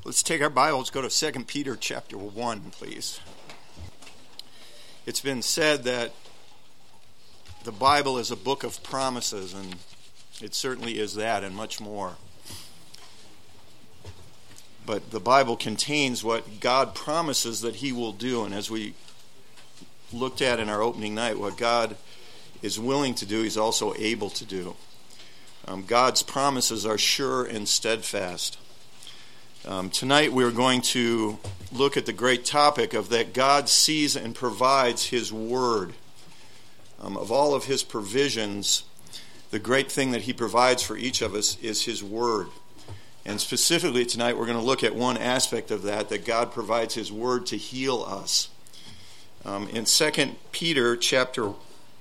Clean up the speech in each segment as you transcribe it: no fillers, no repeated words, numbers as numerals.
Let's take our Bibles, go to 2 Peter chapter 1, please. It's been said that the Bible is a book of promises, and it certainly is that and much more. But the Bible contains what God promises that He will do, and as we looked at in our opening night, what God is willing to do, He's also able to do. God's promises are sure and steadfast. Tonight we're going to look at the great topic of that God sees and provides His Word. Of all of His provisions, the great thing that He provides for each of us is His Word. And specifically tonight we're going to look at one aspect of that God provides His Word to heal us. In 2 Peter chapter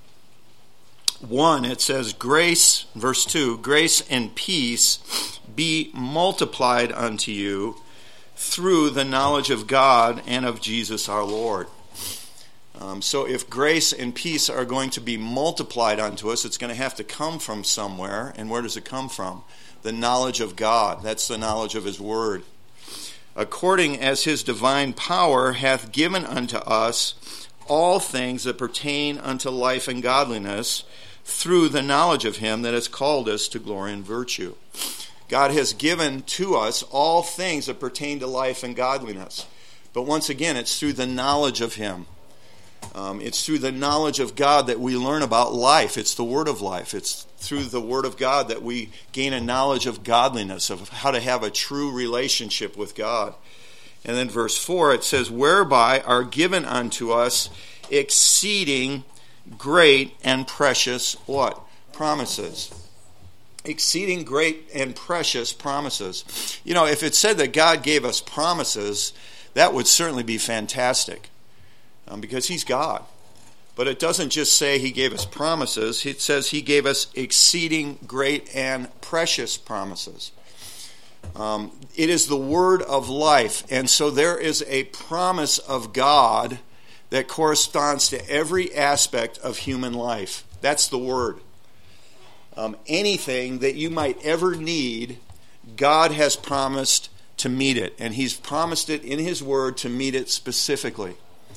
1, it says, grace, verse 2, grace and peace be multiplied unto you through the knowledge of God and of Jesus our Lord. So if grace and peace are going to be multiplied unto us, it's going to have to come from somewhere. And where does it come from? The knowledge of God. That's the knowledge of His Word. According as His divine power hath given unto us all things that pertain unto life and godliness, through the knowledge of Him that has called us to glory and virtue. God has given to us all things that pertain to life and godliness. But once again, it's through the knowledge of Him. It's through the knowledge of God that we learn about life. It's the Word of life. It's through the Word of God that we gain a knowledge of godliness, of how to have a true relationship with God. And then verse 4, it says, whereby are given unto us exceeding great and precious what? Promises. Exceeding great and precious promises. You know, if it said that God gave us promises, that would certainly be fantastic. Because He's God. But it doesn't just say He gave us promises. It says He gave us exceeding great and precious promises. It is the word of life. And so there is a promise of God that corresponds to every aspect of human life. That's the Word. Anything that you might ever need, God has promised to meet it. And He's promised it in His Word to meet it specifically.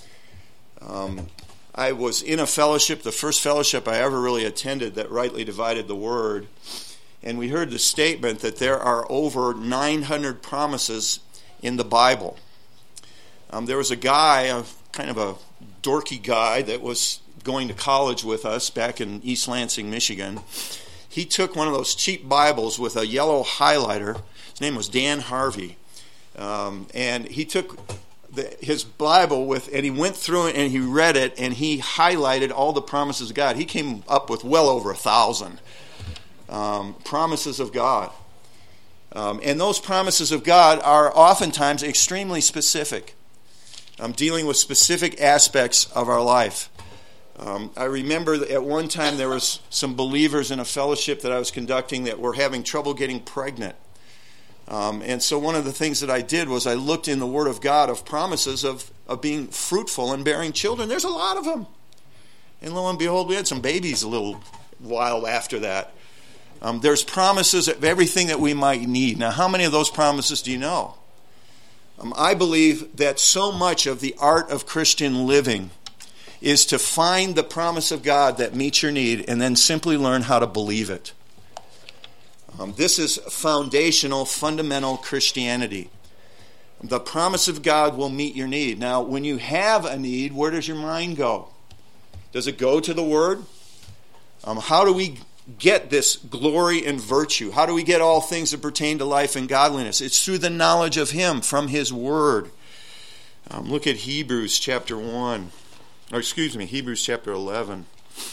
I was in a fellowship, the first fellowship I ever really attended that rightly divided the Word. And we heard the statement that there are over 900 promises in the Bible. There was a guy, kind of a dorky guy that was going to college with us back in East Lansing, Michigan. He took one of those cheap Bibles with a yellow highlighter. His name was Dan Harvey. And he took his Bible and he went through it and he read it and he highlighted all the promises of God. He came up with well over 1,000 promises of God. And those promises of God are oftentimes extremely specific. Dealing with specific aspects of our life. I remember that at one time there was some believers in a fellowship that I was conducting that were having trouble getting pregnant. And so one of the things that I did was I looked in the Word of God of promises of being fruitful and bearing children. There's a lot of them. And lo and behold, we had some babies a little while after that. There's promises of everything that we might need. Now, how many of those promises do you know? I believe that so much of the art of Christian living is to find the promise of God that meets your need and then simply learn how to believe it. This is foundational, fundamental Christianity. The promise of God will meet your need. Now, when you have a need, where does your mind go? Does it go to the Word? How do we get this glory and virtue? How do we get all things that pertain to life and godliness? It's through the knowledge of Him from His Word. Look at Hebrews chapter 1. Hebrews chapter 11.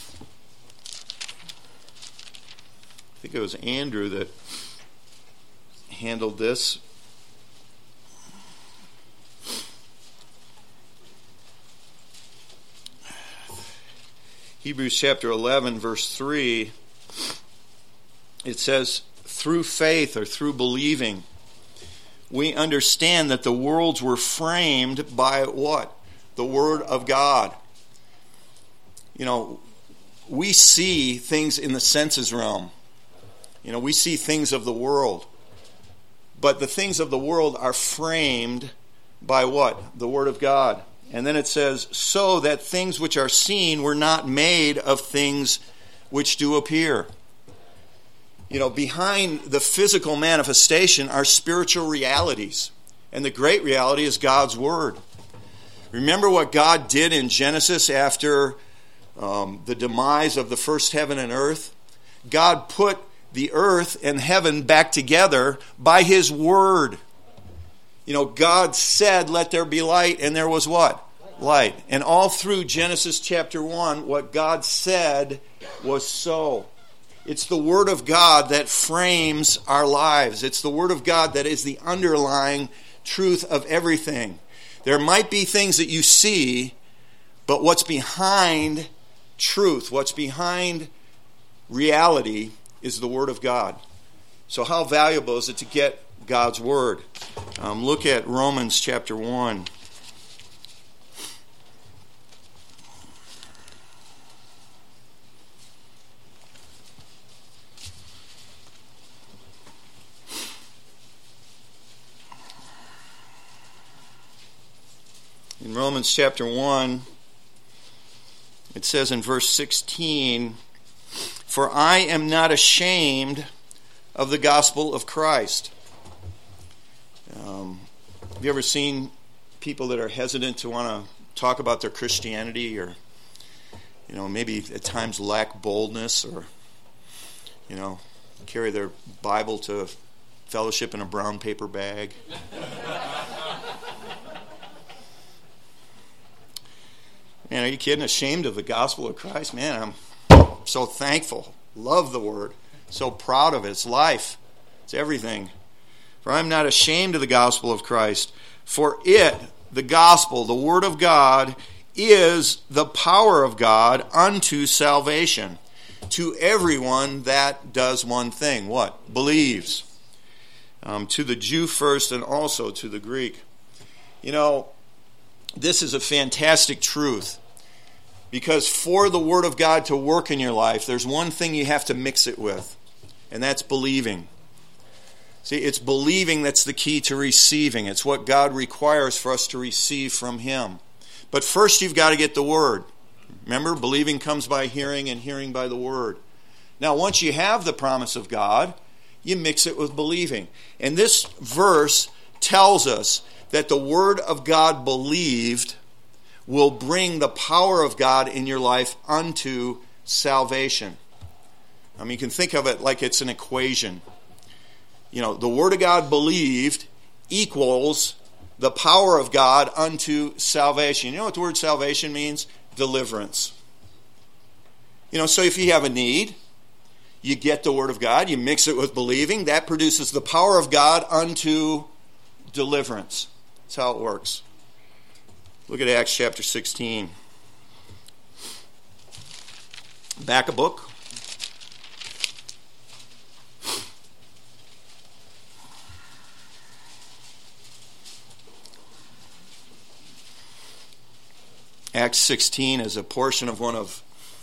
I think it was Andrew that handled this. Hebrews chapter 11, verse 3. It says, through faith or through believing, we understand that the worlds were framed by what? The Word of God. You know, we see things in the senses realm. You know, we see things of the world. But the things of the world are framed by what? The Word of God. And then it says, so that things which are seen were not made of things which do appear. You know, behind the physical manifestation are spiritual realities. And the great reality is God's Word. Remember what God did in Genesis after the demise of the first heaven and earth? God put the earth and heaven back together by His Word. You know, God said, let there be light, and there was what? Light. And all through Genesis chapter 1, what God said was so. It's the Word of God that frames our lives. It's the Word of God that is the underlying truth of everything. There might be things that you see, but what's behind truth, what's behind reality is the Word of God. So how valuable is it to get God's Word? Look at Romans chapter 1. In Romans chapter 1, it says in verse 16, for I am not ashamed of the gospel of Christ. Have you ever seen people that are hesitant to want to talk about their Christianity, or, you know, maybe at times lack boldness, or, you know, carry their Bible to fellowship in a brown paper bag? Man, are you kidding? Ashamed of the gospel of Christ? Man, I'm so thankful. Love the Word. So proud of it. It's life. It's everything. For I'm not ashamed of the gospel of Christ. For it, the gospel, the Word of God, is the power of God unto salvation to everyone that does one thing. What? Believes. To the Jew first, and also to the Greek. You know, this is a fantastic truth, because for the Word of God to work in your life, there's one thing you have to mix it with, and that's believing. See, it's believing that's the key to receiving. It's what God requires for us to receive from Him. But first you've got to get the Word. Remember, believing comes by hearing, and hearing by the Word. Now, once you have the promise of God, you mix it with believing. And this verse tells us that the Word of God believed will bring the power of God in your life unto salvation. I mean, you can think of it like it's an equation. You know, the Word of God believed equals the power of God unto salvation. You know what the word salvation means? Deliverance. You know, so if you have a need, you get the Word of God, you mix it with believing, that produces the power of God unto deliverance. That's how it works. Look at Acts chapter 16. Back a book. Acts 16 is a portion of one of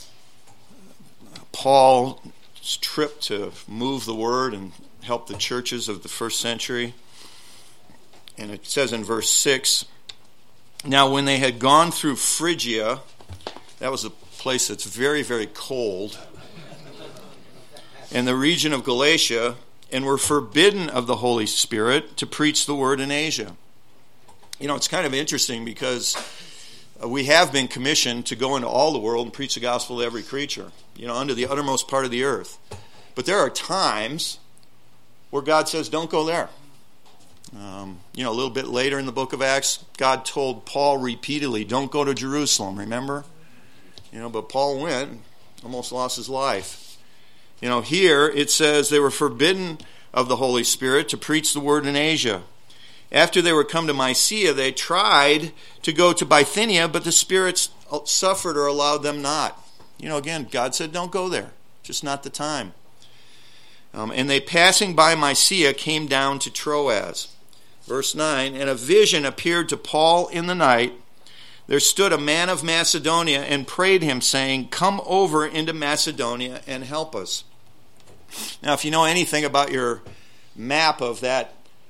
Paul's trip to move the Word and help the churches of the first century. And it says in verse 6, now when they had gone through Phrygia, that was a place that's very, very cold, and the region of Galatia, and were forbidden of the Holy Spirit to preach the Word in Asia. You know, it's kind of interesting because we have been commissioned to go into all the world and preach the gospel to every creature, you know, unto the uttermost part of the earth. But there are times where God says, don't go there. You know, a little bit later in the book of Acts, God told Paul repeatedly, don't go to Jerusalem, remember? You know, but Paul went, almost lost his life. You know, here it says they were forbidden of the Holy Spirit to preach the word in Asia. After they were come to Mysia, they tried to go to Bithynia, but the spirits suffered or allowed them not. You know, again, God said, don't go there. Just not the time. And they, passing by Mysia, came down to Troas. Verse 9, and a vision appeared to Paul in the night. There stood a man of Macedonia and prayed him, saying, come over into Macedonia and help us. Now, if you know anything about your map of that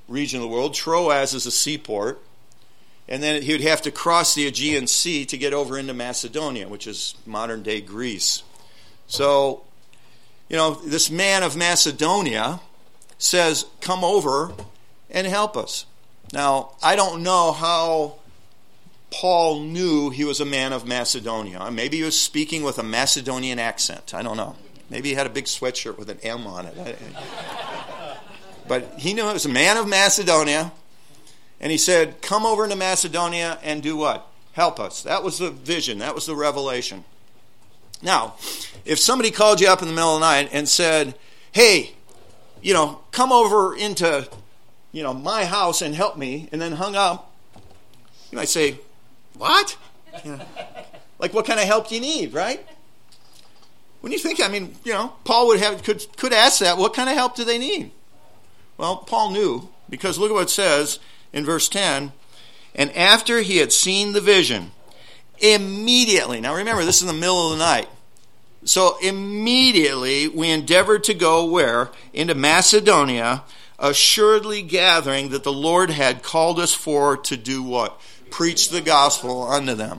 region of the world. Troas is a seaport. And then he would have to cross the Aegean Sea to get over into Macedonia, which is modern-day Greece. So, this man of Macedonia says, come over and help us. Now, I don't know how Paul knew he was a man of Macedonia. Maybe he was speaking with a Macedonian accent. I don't know. Maybe he had a big sweatshirt with an M on it. But he knew it was a man of Macedonia. And he said, come over to Macedonia and do what? Help us. That was the vision. That was the revelation. Now, if somebody called you up in the middle of the night and said, hey, come over into, my house and help me, and then hung up, you might say, what? Like, what kind of help do you need, right? When you think, Paul could ask that, what kind of help do they need? Well, Paul knew, because look at what it says in verse 10, and after he had seen the vision, immediately, now remember, this is in the middle of the night, so immediately we endeavored to go where? Into Macedonia, assuredly gathering that the Lord had called us for to do what? Preach the gospel unto them.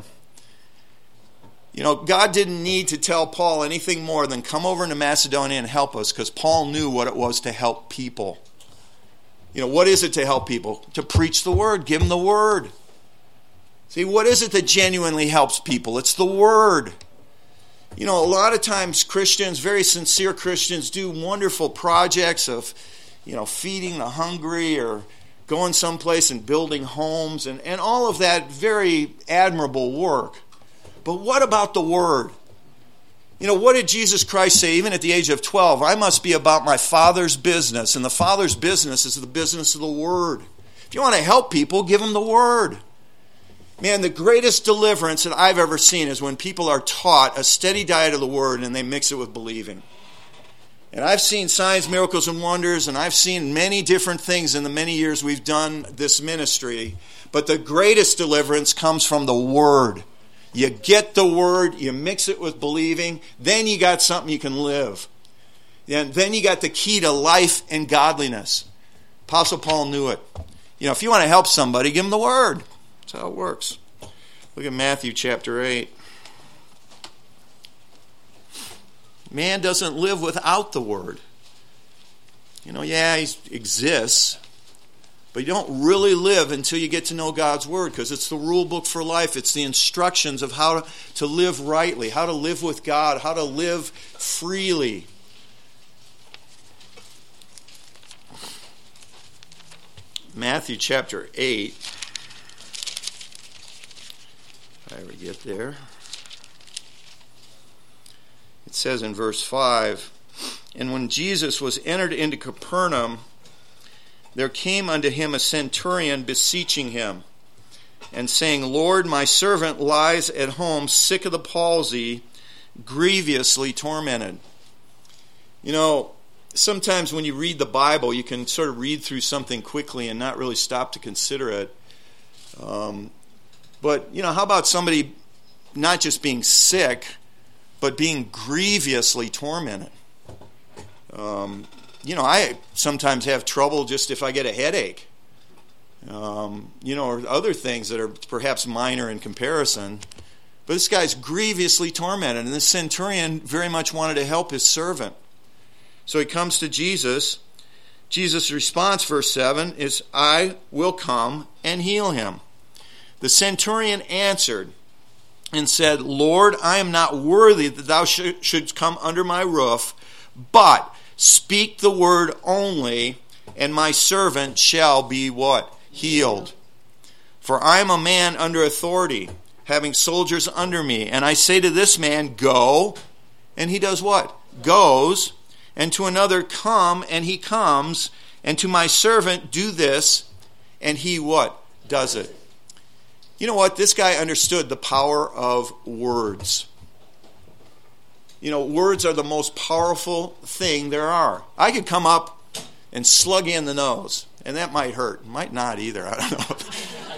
God didn't need to tell Paul anything more than come over into Macedonia and help us, because Paul knew what it was to help people. What is it to help people? To preach the word. Give them the word. See, what is it that genuinely helps people? It's the word. A lot of times Christians, very sincere Christians, do wonderful projects of, feeding the hungry or going someplace and building homes and all of that very admirable work. But what about the word? What did Jesus Christ say even at the age of 12? I must be about my Father's business, and the Father's business is the business of the Word. If you want to help people, give them the Word. Man, the greatest deliverance that I've ever seen is when people are taught a steady diet of the Word and they mix it with believing. And I've seen signs, miracles, and wonders, and I've seen many different things in the many years we've done this ministry. But the greatest deliverance comes from the Word. You get the word, you mix it with believing, then you got something you can live. And then you got the key to life and godliness. Apostle Paul knew it. If you want to help somebody, give them the word. That's how it works. Look at Matthew chapter 8. Man doesn't live without the word. He exists. But you don't really live until you get to know God's Word, because it's the rule book for life. It's the instructions of how to live rightly, how to live with God, how to live freely. Matthew chapter 8. If I ever get there. It says in verse 5, and when Jesus was entered into Capernaum, there came unto him a centurion beseeching him, and saying, Lord, my servant lies at home sick of the palsy, grievously tormented. Sometimes when you read the Bible, you can sort of read through something quickly and not really stop to consider it. But how about somebody not just being sick, but being grievously tormented? I sometimes have trouble just if I get a headache, or other things that are perhaps minor in comparison. But this guy's grievously tormented, and this centurion very much wanted to help his servant. So he comes to Jesus. Jesus' response, verse 7, is, I will come and heal him. The centurion answered and said, Lord, I am not worthy that thou shouldst come under my roof, but speak the word only, and my servant shall be what? Healed. For I am a man under authority, having soldiers under me. And I say to this man, go, and he does what? Goes. And to another, come, and he comes. And to my servant, do this, and he what? Does it. You know what? This guy understood the power of words. Words are the most powerful thing there are. I could come up and slug you in the nose, and that might hurt. It might not either. I don't know.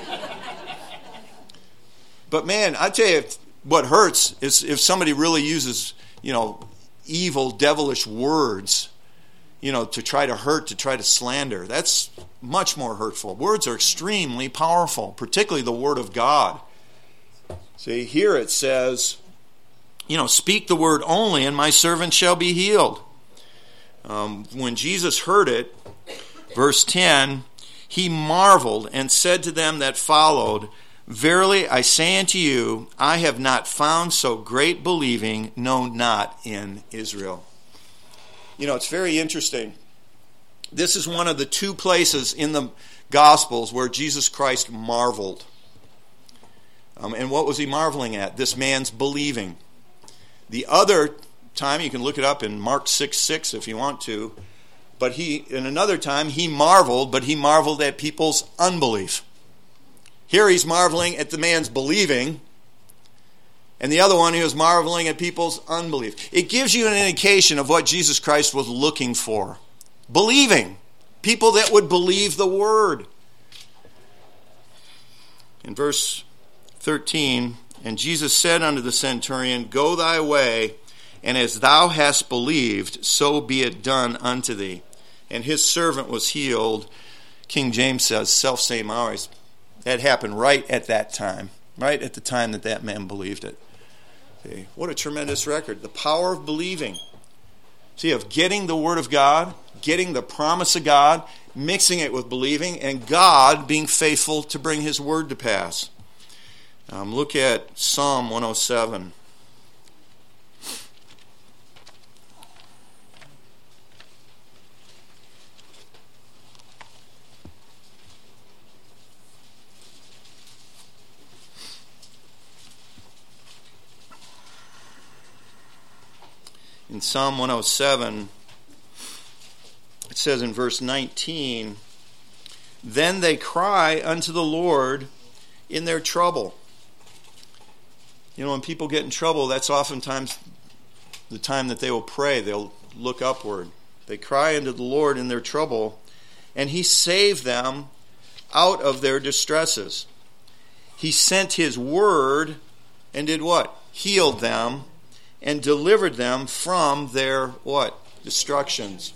But man, I tell you, what hurts is if somebody really uses, evil, devilish words. to try to hurt, to try to slander. That's much more hurtful. Words are extremely powerful, particularly the Word of God. See, here it says, speak the word only, and my servant shall be healed. When Jesus heard it, verse 10, he marveled and said to them that followed, verily I say unto you, I have not found so great believing, no, not in Israel. It's very interesting. This is one of the two places in the Gospels where Jesus Christ marveled. And what was he marveling at? This man's believing. The other time, you can look it up in Mark 6:6 if you want to, but in another time, he marveled, but he marveled at people's unbelief. Here he's marveling at the man's believing, and the other one, he was marveling at people's unbelief. It gives you an indication of what Jesus Christ was looking for. Believing. People that would believe the word. In verse 13, and Jesus said unto the centurion, go thy way, and as thou hast believed, so be it done unto thee. And his servant was healed. King James says, self-same hours. That happened right at that time. Right at the time that man believed it. See, what a tremendous record. The power of believing. See, of getting the Word of God, getting the promise of God, mixing it with believing, and God being faithful to bring His Word to pass. Look at Psalm 107. In Psalm 107, it says in verse 19, then they cry unto the Lord in their trouble. When people get in trouble, that's oftentimes the time that they will pray. They'll look upward. They cry unto the Lord in their trouble, and He saved them out of their distresses. He sent His word and did what? Healed them and delivered them from their what? Destructions.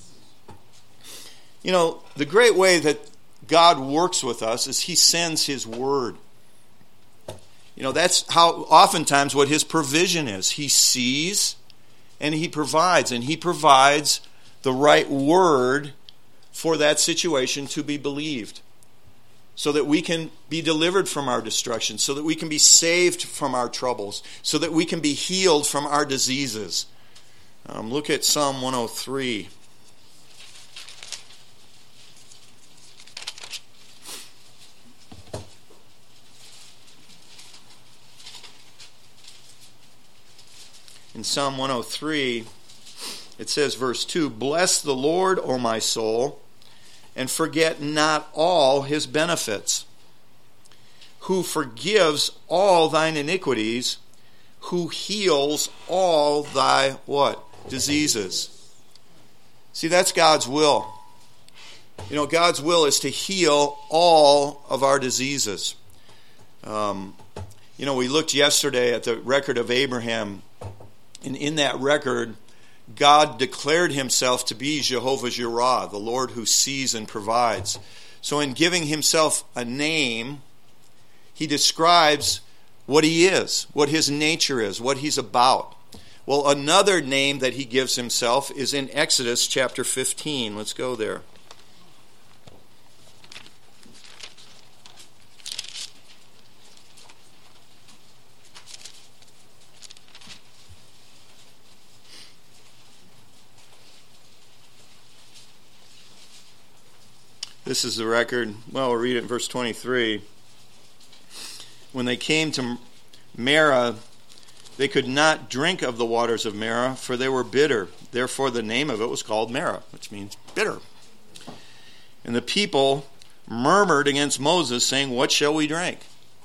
The great way that God works with us is He sends His word. That's how oftentimes what His provision is. He sees and He provides. And He provides the right word for that situation to be believed. So that we can be delivered from our destruction. So that we can be saved from our troubles. So that we can be healed from our diseases. Look at Psalm 103. In Psalm 103, it says, verse 2, bless the Lord, O my soul, and forget not all His benefits, who forgives all thine iniquities, who heals all thy, what? Diseases. See, that's God's will. God's will is to heal all of our diseases. We looked yesterday at the record of Abraham. And in that record, God declared Himself to be Jehovah Jireh, the Lord who sees and provides. So in giving Himself a name, He describes what He is, what His nature is, what He's about. Well, another name that He gives Himself is in Exodus chapter 15. Let's go there. This is the record. Well, we'll read it in verse 23. When they came to Marah, they could not drink of the waters of Marah, for they were bitter. Therefore the name of it was called Marah, which means bitter. And the people murmured against Moses, saying, what shall we drink?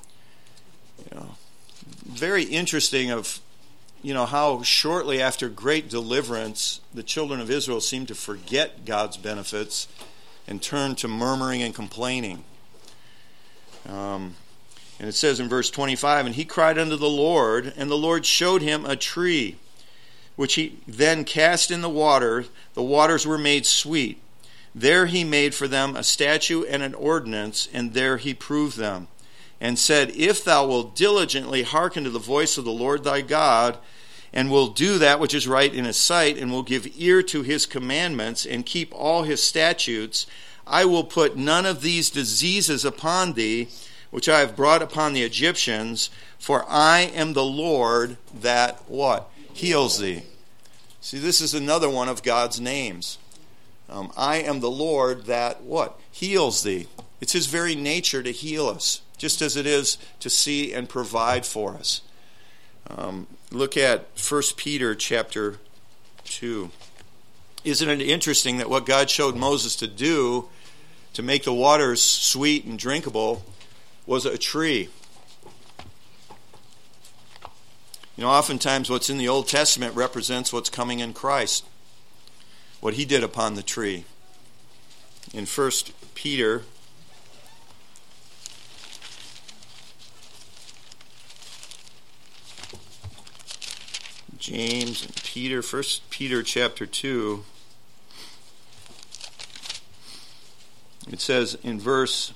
Very interesting of how shortly after great deliverance, the children of Israel seemed to forget God's benefits and turn to murmuring and complaining. And it says in verse 25, and he cried unto the Lord, and the Lord showed him a tree which he then cast in the waters were made sweet. There he made for them a statute and an ordinance, and there he proved them, and said, If thou wilt diligently hearken to the voice of the Lord thy God, and will do that which is right in his sight, and will give ear to his commandments, and keep all his statutes, I will put none of these diseases upon thee, which I have brought upon the Egyptians, for I am the Lord that what? Heals thee. See, this is another one of God's names. I am the Lord that what? Heals thee. It's his very nature to heal us, just as it is to see and provide for us. Look at 1 Peter chapter 2. Isn't it interesting that what God showed Moses to do to make the waters sweet and drinkable was a tree? You know, oftentimes what's in the Old Testament represents what's coming in Christ, what he did upon the tree. In 1 Peter, James and Peter, 1 Peter chapter 2, it says in verse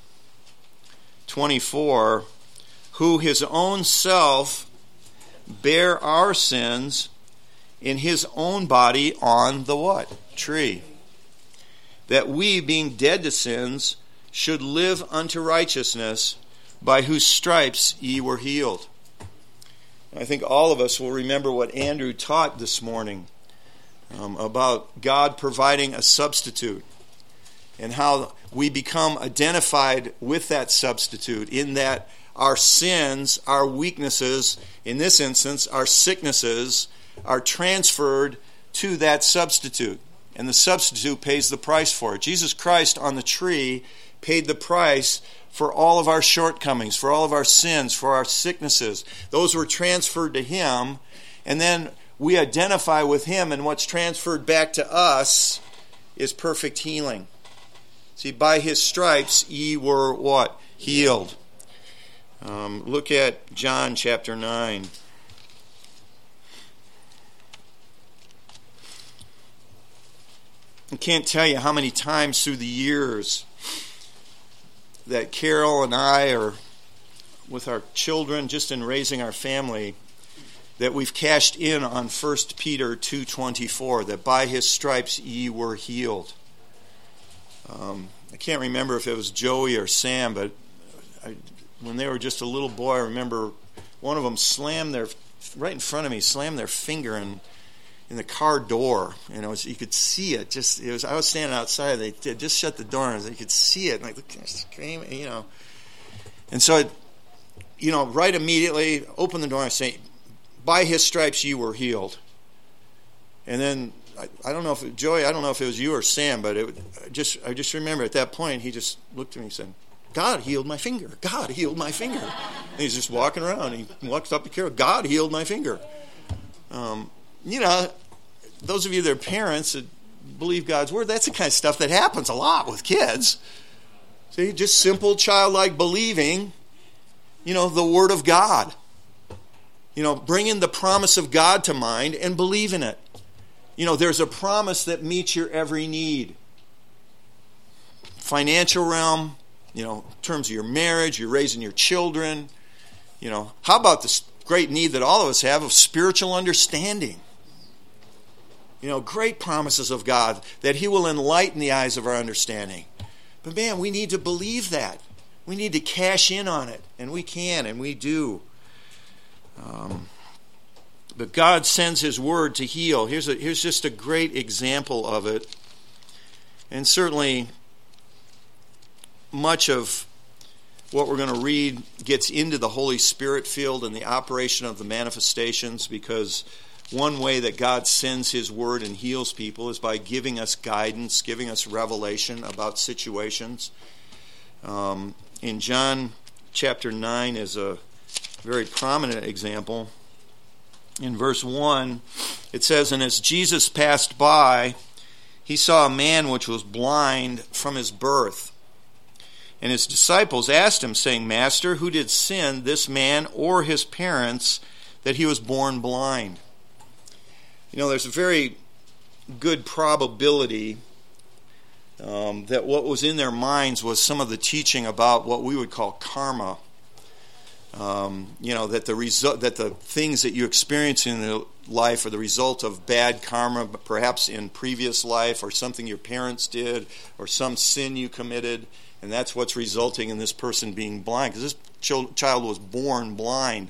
24, who his own self bare our sins in his own body on the what? Tree. That we, being dead to sins, should live unto righteousness, by whose stripes ye were healed. I think all of us will remember what Andrew taught this morning about God providing a substitute, and how we become identified with that substitute, in that our sins, our weaknesses, in this instance, our sicknesses, are transferred to that substitute. And the substitute pays the price for it. Jesus Christ on the tree paid the price for all of our shortcomings, for all of our sins, for our sicknesses. Those were transferred to him, and then we identify with him, and what's transferred back to us is perfect healing. See, by his stripes ye were what? Healed. Look at John chapter 9. I can't tell you how many times through the years that Carol and I, or with our children, just in raising our family, that we've cashed in on 1 Peter 2:24, that by his stripes ye were healed. I can't remember if it was Joey or Sam, but when they were just a little boy, I remember one of them right in front of me, slammed their finger in the car door. You know, you could see it. I was standing outside. They just shut the door, and you could see it. And I looked, screaming, you know. And so, right immediately, open the door and say, "By his stripes you were healed." And then I don't know if it was you or Sam, but I just remember at that point he just looked at me and said, "God healed my finger. God healed my finger." And he's just walking around. And he walks up to Carol. "God healed my finger." Those of you that are parents that believe God's word, that's the kind of stuff that happens a lot with kids. See, just simple childlike believing, the word of God. Bringing the promise of God to mind and believe in it. There's a promise that meets your every need. Financial realm, in terms of your marriage, you're raising your children. How about this great need that all of us have of spiritual understanding? Great promises of God that he will enlighten the eyes of our understanding. But man, we need to believe that. We need to cash in on it. And we can, and we do. But God sends his word to heal. Here's just a great example of it. And certainly much of what we're going to read gets into the Holy Spirit field and the operation of the manifestations, because one way that God sends his word and heals people is by giving us guidance, giving us revelation about situations. In John chapter 9 is a very prominent example. In verse 1, it says, "And as Jesus passed by, he saw a man which was blind from his birth. And his disciples asked him, saying, Master, who did sin, this man or his parents, that he was born blind?" There's a very good probability that what was in their minds was some of the teaching about what we would call karma. That the things that you experience in life are the result of bad karma, perhaps in previous life, or something your parents did, or some sin you committed, and that's what's resulting in this person being blind, because this child was born blind.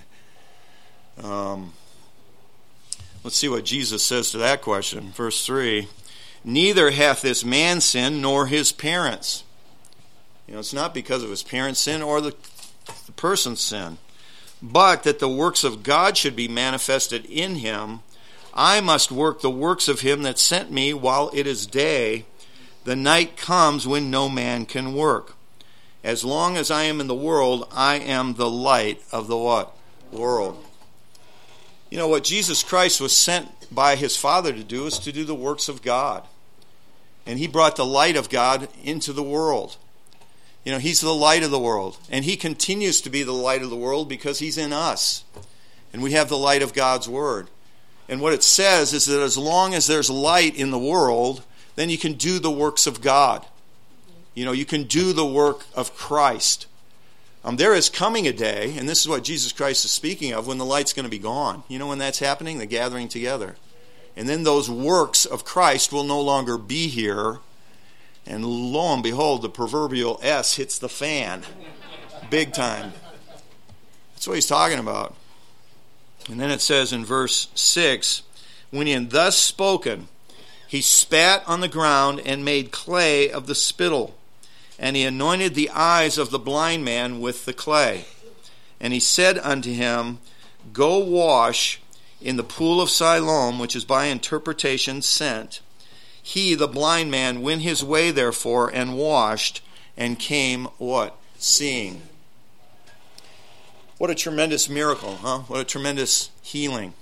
Let's see what Jesus says to that question. Verse 3, neither hath this man sinned nor his parents. It's not because of his parents' sin or the person's sin, but that the works of God should be manifested in him. I must work the works of him that sent me while it is day. The night comes when no man can work. As long as I am in the world, I am the light of the what? World. What Jesus Christ was sent by his Father to do is to do the works of God. And he brought the light of God into the world. He's the light of the world. And he continues to be the light of the world because he's in us. And we have the light of God's Word. And what it says is that as long as there's light in the world, then you can do the works of God. You can do the work of Christ. There is coming a day, and this is what Jesus Christ is speaking of, when the light's going to be gone. When that's happening? The gathering together. And then those works of Christ will no longer be here. And lo and behold, the proverbial S hits the fan. Big time. That's what he's talking about. And then it says in verse 6, when he had thus spoken, he spat on the ground and made clay of the spittle. And he anointed the eyes of the blind man with the clay. And he said unto him, go wash in the pool of Siloam, which is by interpretation sent. He, the blind man, went his way therefore and washed and came what? Seeing. What a tremendous miracle, huh? What a tremendous healing.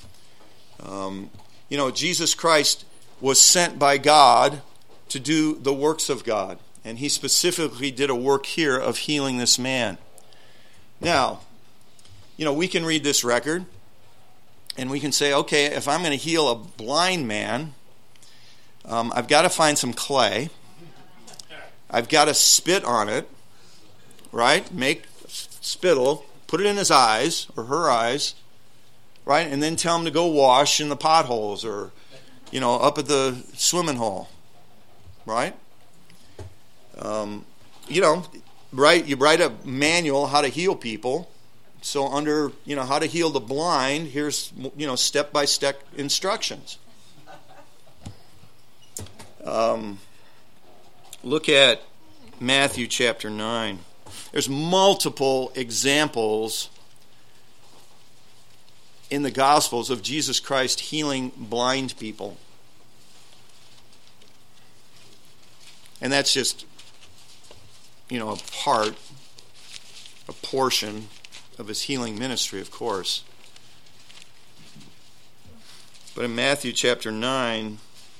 Jesus Christ was sent by God to do the works of God. And he specifically did a work here of healing this man. Now, we can read this record and we can say, okay, if I'm going to heal a blind man, I've got to find some clay. I've got to spit on it, right? Make spittle, put it in his eyes or her eyes, right? And then tell him to go wash in the potholes or, up at the swimming hole, right? Right? You write a manual how to heal people. So under, how to heal the blind, here's, step-by-step instructions. Look at Matthew chapter 9. There's multiple examples in the Gospels of Jesus Christ healing blind people. And that's just, a portion of his healing ministry, of course. But in Matthew chapter 9,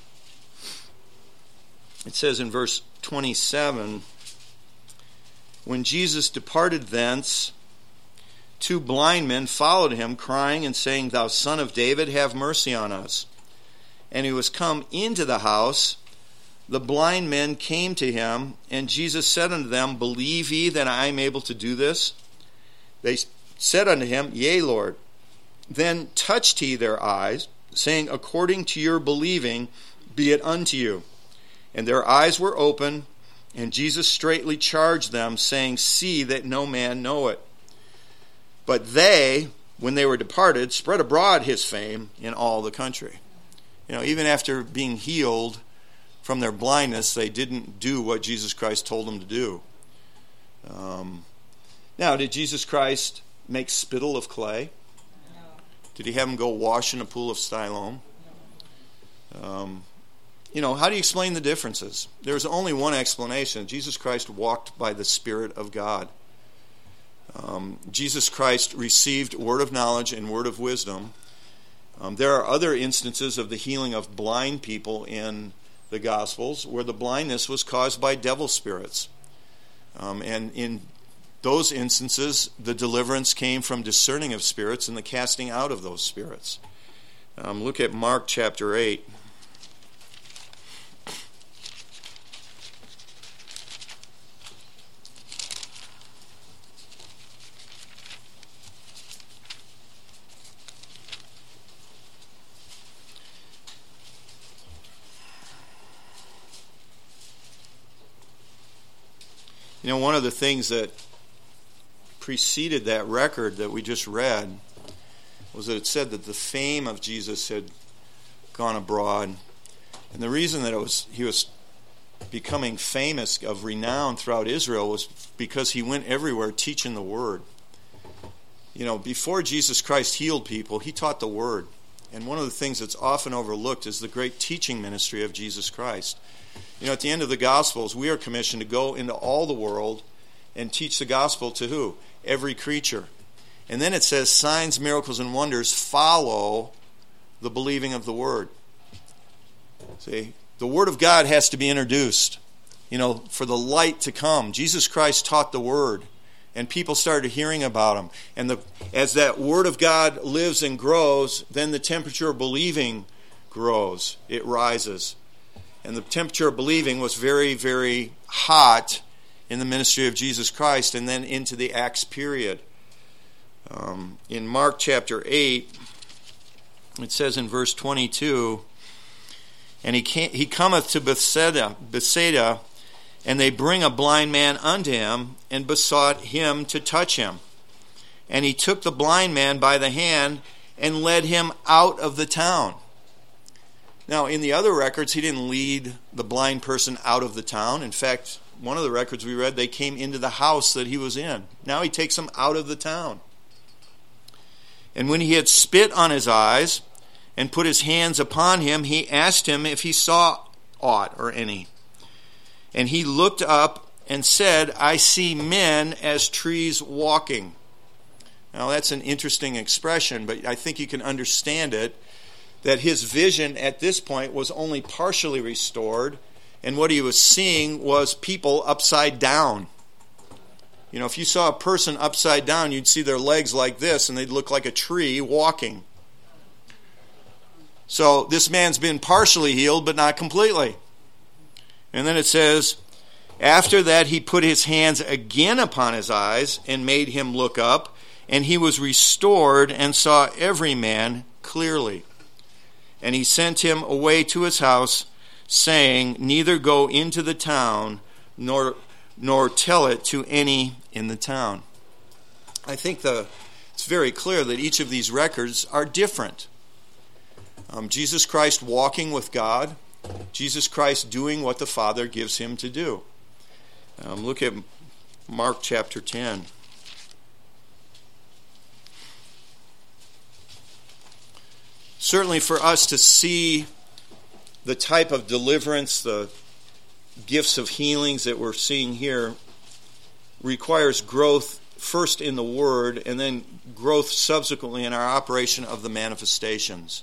it says in verse 27, when Jesus departed thence, 2 blind men followed him, crying and saying, Thou Son of David, have mercy on us. And he was come into the house. The blind men came to him, and Jesus said unto them, Believe ye that I am able to do this? They said unto him, Yea, Lord. Then touched he their eyes, saying, According to your believing, be it unto you. And their eyes were open, and Jesus straitly charged them, saying, See that no man know it. But they, when they were departed, spread abroad his fame in all the country. Even after being healed from their blindness, they didn't do what Jesus Christ told them to do. Now, did Jesus Christ make spittle of clay? No. Did he have them go wash in a pool of Siloam? No. How do you explain the differences? There's only one explanation. Jesus Christ walked by the Spirit of God. Jesus Christ received word of knowledge and word of wisdom. There are other instances of the healing of blind people in the Gospels where the blindness was caused by devil spirits. And in those instances, the deliverance came from discerning of spirits and the casting out of those spirits. Look at Mark chapter 8. You know, one of the things that preceded that record that we just read was that it said that the fame of Jesus had gone abroad. And the reason that he was becoming famous, of renown throughout Israel, was because he went everywhere teaching the Word. You know, before Jesus Christ healed people, he taught the Word. And one of the things that's often overlooked is the great teaching ministry of Jesus Christ. You know, at the end of the Gospels, we are commissioned to go into all the world and teach the gospel to who? Every creature. And then it says, signs, miracles, and wonders follow the believing of the Word. See, the Word of God has to be introduced, you know, for the light to come. Jesus Christ taught the Word, and people started hearing about Him. And as that Word of God lives and grows, then the temperature of believing grows. It rises. And the temperature of believing was very, very hot in the ministry of Jesus Christ, and then into the Acts period. In Mark chapter 8, it says in verse 22, and he cometh to Bethsaida, and they bring a blind man unto him, and besought him to touch him. And he took the blind man by the hand, and led him out of the town. Now, in the other records, he didn't lead the blind person out of the town. In fact, one of the records we read, they came into the house that he was in. Now he takes him out of the town. And when he had spit on his eyes and put his hands upon him, he asked him if he saw aught or any. And he looked up and said, I see men as trees walking. Now that's an interesting expression, but I think you can understand it, that his vision at this point was only partially restored, and what he was seeing was people upside down. You know, if you saw a person upside down, you'd see their legs like this, and they'd look like a tree walking. So this man's been partially healed, but not completely. And then it says, after that he put his hands again upon his eyes, and made him look up, and he was restored, and saw every man clearly. And he sent him away to his house, saying, neither go into the town, nor tell it to any in the town. I think it's very clear that each of these records are different. Jesus Christ walking with God, Jesus Christ doing what the Father gives him to do. Look at Mark chapter 10. Certainly for us to see the type of deliverance, the gifts of healings that we're seeing here, requires growth first in the Word, and then growth subsequently in our operation of the manifestations.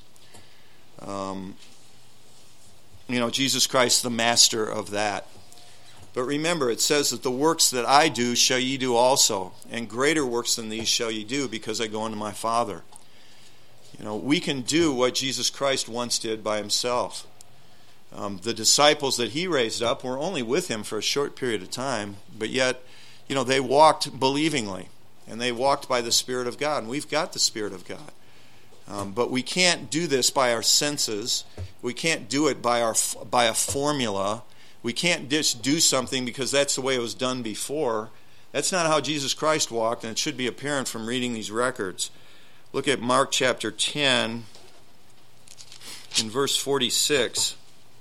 Jesus Christ, the master of that. But remember, it says that the works that I do shall ye do also, and greater works than these shall ye do, because I go unto my Father. We can do what Jesus Christ once did by himself. The disciples that he raised up were only with him for a short period of time, but yet, they walked believingly, and they walked by the Spirit of God, and we've got the Spirit of God. But we can't do this by our senses. We can't do it by a formula. We can't just do something because that's the way it was done before. That's not how Jesus Christ walked, and it should be apparent from reading these records. Look at Mark chapter 10 in verse 46.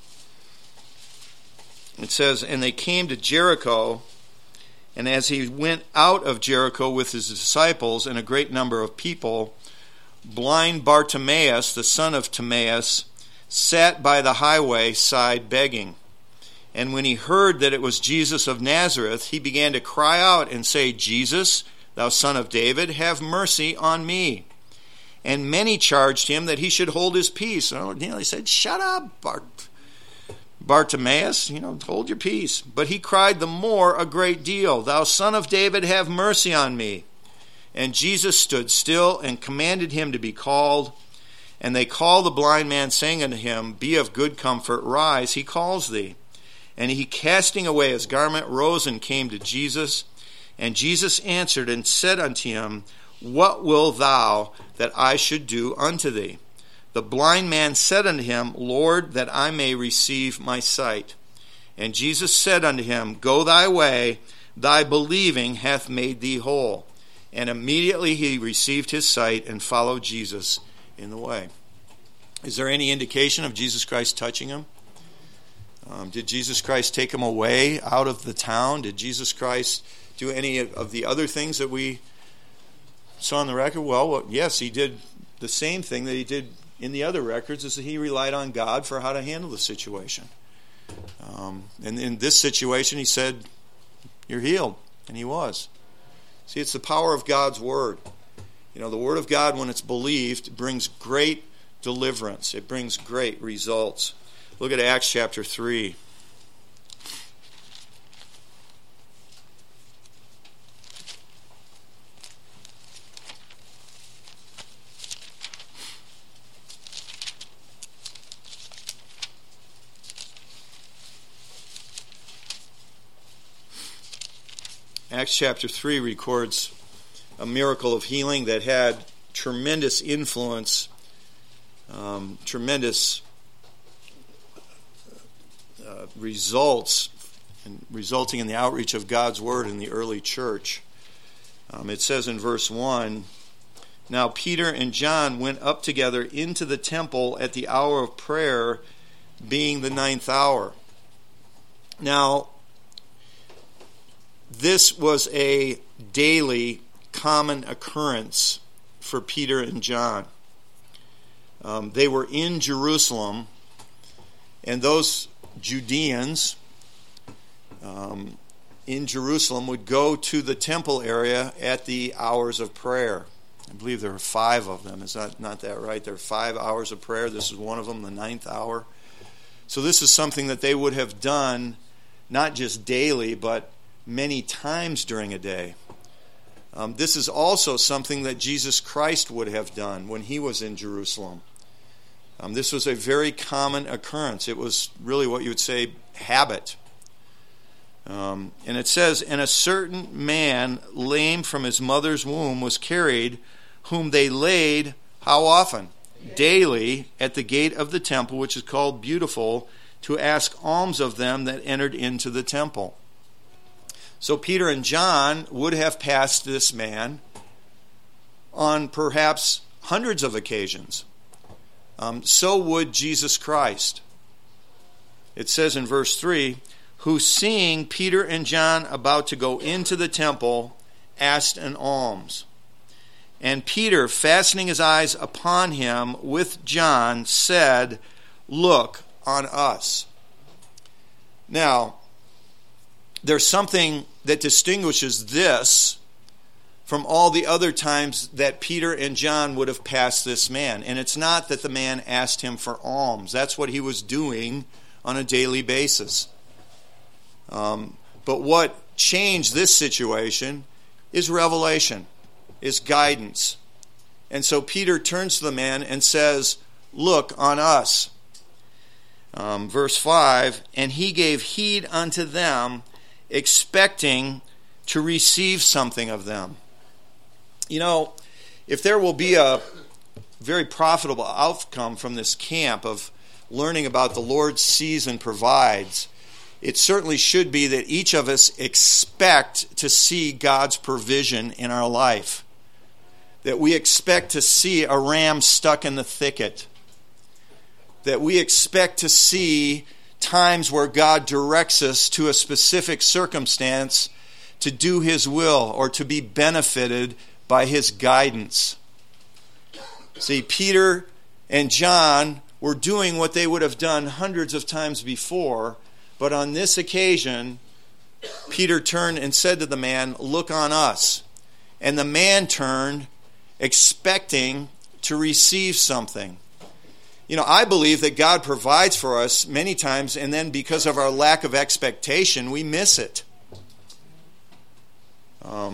It says, and they came to Jericho, and as he went out of Jericho with his disciples and a great number of people, blind Bartimaeus, the son of Timaeus, sat by the highway side begging. And when he heard that it was Jesus of Nazareth, he began to cry out and say, Jesus, thou son of David, have mercy on me. And many charged him that he should hold his peace. He said, shut up, Bartimaeus, hold your peace. But he cried the more a great deal, thou son of David, have mercy on me. And Jesus stood still and commanded him to be called. And they call the blind man, saying unto him, Be of good comfort, rise, he calls thee. And he, casting away his garment, rose and came to Jesus. And Jesus answered and said unto him, What wilt thou that I should do unto thee? The blind man said unto him, Lord, that I may receive my sight. And Jesus said unto him, Go thy way, thy believing hath made thee whole. And immediately he received his sight and followed Jesus in the way. Is there any indication of Jesus Christ touching him? Did Jesus Christ take him away out of the town? Did Jesus Christ do any of the other things that we saw in the record? Well, yes, he did the same thing that he did in the other records, is that he relied on God for how to handle the situation. And in this situation, he said, You're healed. And he was. See, it's the power of God's word. The word of God, when it's believed, brings great deliverance. It brings great results. Look at Acts chapter 3. Acts chapter 3 records a miracle of healing that had tremendous influence, tremendous results, and resulting in the outreach of God's word in the early church. It says in verse 1, Now Peter and John went up together into the temple at the hour of prayer, being the 9th hour. Now, this was a daily common occurrence for Peter and John. They were in Jerusalem, and those Judeans in Jerusalem would go to the temple area at the hours of prayer. I believe there are 5 of them. Is that not that right? There are 5 hours of prayer. This is one of them, the 9th hour. So this is something that they would have done not just daily, but many times during a day. This is also something that Jesus Christ would have done when he was in Jerusalem. This was a very common occurrence. It was really what you would say habit. And it says, And a certain man, lame from his mother's womb, was carried, whom they laid, how often? Daily, at the gate of the temple, which is called Beautiful, to ask alms of them that entered into the temple. So Peter and John would have passed this man on perhaps hundreds of occasions. So would Jesus Christ. It says in verse 3, Who seeing Peter and John about to go into the temple, asked an alms. And Peter, fastening his eyes upon him with John, said, Look on us. Now, there's something that distinguishes this from all the other times that Peter and John would have passed this man. And it's not that the man asked him for alms. That's what he was doing on a daily basis. But what changed this situation is revelation, is guidance. And so Peter turns to the man and says, Look on us. Verse 5, And he gave heed unto them, expecting to receive something of them. If there will be a very profitable outcome from this camp of learning about the Lord sees and provides, it certainly should be that each of us expect to see God's provision in our life. That we expect to see a ram stuck in the thicket. That we expect to see times where God directs us to a specific circumstance to do His will or to be benefited by His guidance. See, Peter and John were doing what they would have done hundreds of times before, but on this occasion, Peter turned and said to the man, Look on us. And the man turned, expecting to receive something. I believe that God provides for us many times, and then because of our lack of expectation, we miss it.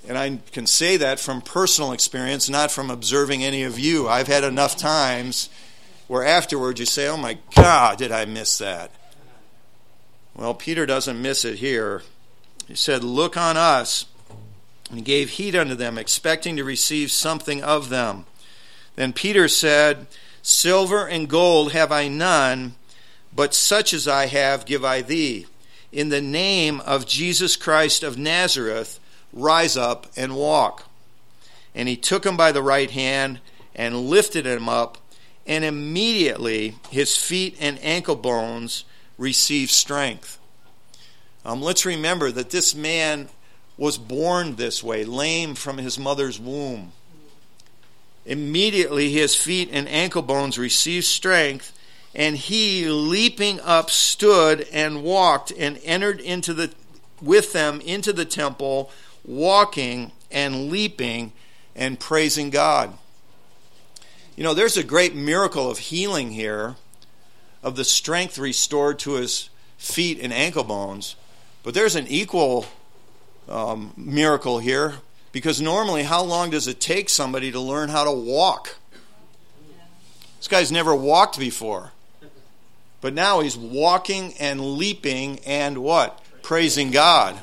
And I can say that from personal experience, not from observing any of you. I've had enough times where afterwards you say, oh my God, did I miss that? Well, Peter doesn't miss it here. He said, look on us. And he gave heed unto them, expecting to receive something of them. Then Peter said, silver and gold have I none, but such as I have give I thee. In the name of Jesus Christ of Nazareth, rise up and walk. And he took him by the right hand and lifted him up, and immediately his feet and ankle bones received strength. Let's remember that this man was born this way, lame from his mother's womb. Immediately his feet and ankle bones received strength, and he, leaping up, stood and walked and entered with them into the temple, walking and leaping and praising God. You know, there's a great miracle of healing here, of the strength restored to his feet and ankle bones. But there's an equal miracle here, because normally how long does it take somebody to learn how to walk? This guy's never walked before. But now he's walking and leaping and what? Praising God.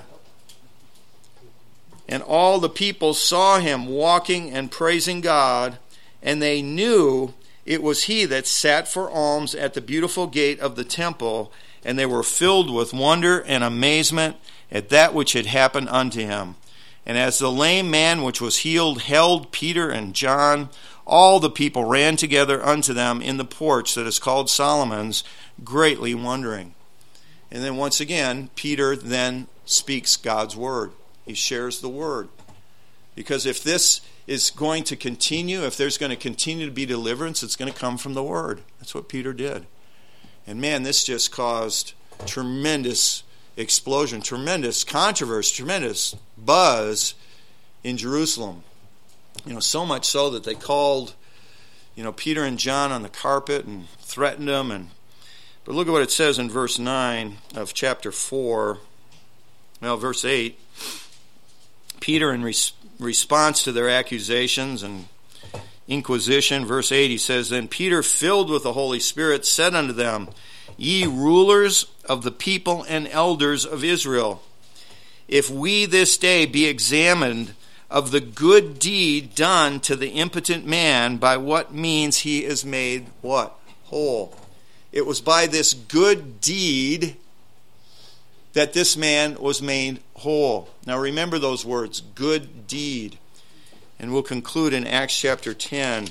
And all the people saw him walking and praising God, and they knew it was he that sat for alms at the beautiful gate of the temple, and they were filled with wonder and amazement at that which had happened unto him. And as the lame man which was healed held Peter and John, all the people ran together unto them in the porch that is called Solomon's, greatly wondering. And then once again, Peter then speaks God's word. He shares the word. Because if this is going to continue, if there's going to continue to be deliverance, it's going to come from the word. That's what Peter did. And man, this just caused tremendous explosion, tremendous controversy, tremendous buzz in Jerusalem. You know, so much so that they called, Peter and John on the carpet and threatened them. But look at what it says in verse 9 of chapter 4. Well, verse 8. Peter, in response to their accusations and inquisition, verse 8, he says, Then Peter, filled with the Holy Spirit, said unto them, Ye rulers of the people and elders of Israel, if we this day be examined of the good deed done to the impotent man, by what means he is made what? Whole. It was by this good deed that this man was made whole. Now remember those words, good deed. And we'll conclude in Acts chapter 10.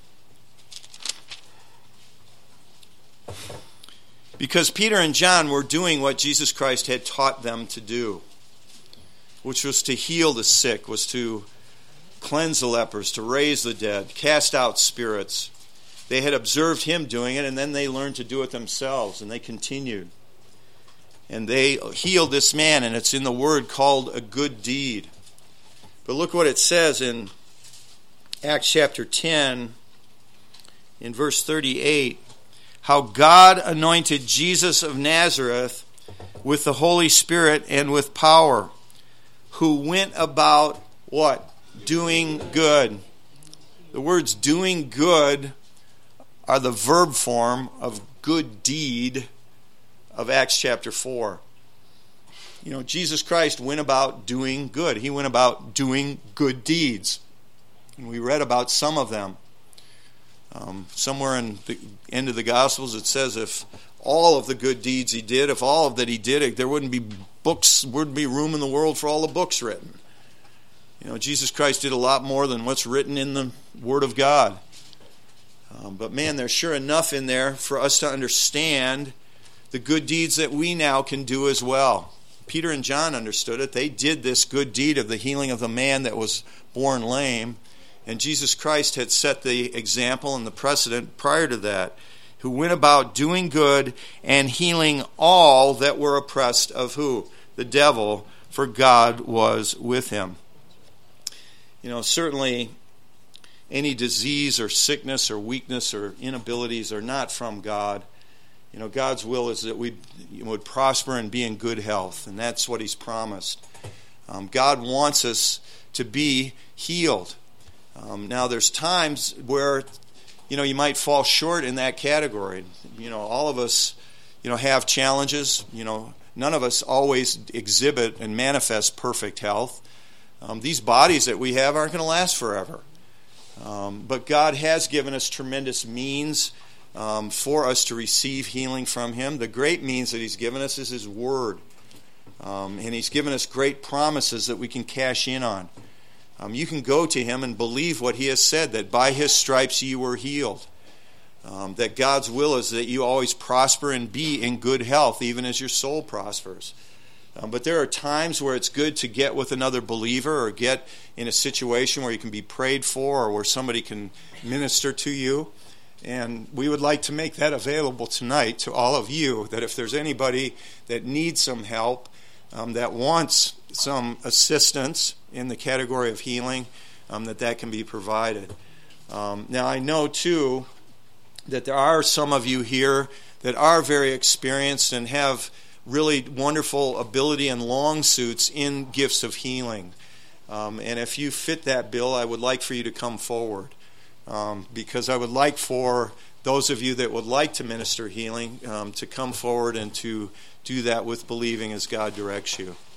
Because Peter and John were doing what Jesus Christ had taught them to do, which was to heal the sick, was to cleanse the lepers, to raise the dead, cast out spirits. They had observed him doing it, and then they learned to do it themselves, and they continued. And they healed this man, and it's in the word called a good deed. But look what it says in Acts chapter 10, in verse 38, how God anointed Jesus of Nazareth with the Holy Spirit and with power, who went about, what? Doing good. The words doing good are the verb form of good deed of Acts chapter 4. Jesus Christ went about doing good. He went about doing good deeds. And we read about some of them. Somewhere in the end of the Gospels it says if all of the good deeds he did, if all of that he did, there wouldn't be books, wouldn't be room in the world for all the books written. Jesus Christ did a lot more than what's written in the Word of God. But man, there's sure enough in there for us to understand the good deeds that we now can do as well. Peter and John understood it. They did this good deed of the healing of the man that was born lame. And Jesus Christ had set the example and the precedent prior to that, who went about doing good and healing all that were oppressed of who? The devil, for God was with him. Certainly any disease or sickness or weakness or inabilities are not from God. God's will is that we would prosper and be in good health, and that's what he's promised. God wants us to be healed. Now, there's times where, you might fall short in that category. All of us, have challenges. None of us always exhibit and manifest perfect health. These bodies that we have aren't going to last forever. But God has given us tremendous means for us to receive healing from Him. The great means that He's given us is His Word. And He's given us great promises that we can cash in on. You can go to Him and believe what He has said, that by His stripes you were healed. That God's will is that you always prosper and be in good health, even as your soul prospers. But there are times where it's good to get with another believer or get in a situation where you can be prayed for or where somebody can minister to you. And we would like to make that available tonight to all of you, that if there's anybody that needs some help, that wants some assistance in the category of healing, that can be provided. Now, I know, too, that there are some of you here that are very experienced and have really wonderful ability and long suits in gifts of healing. And if you fit that bill, I would like for you to come forward. Because I would like for those of you that would like to minister healing to come forward and to do that with believing as God directs you.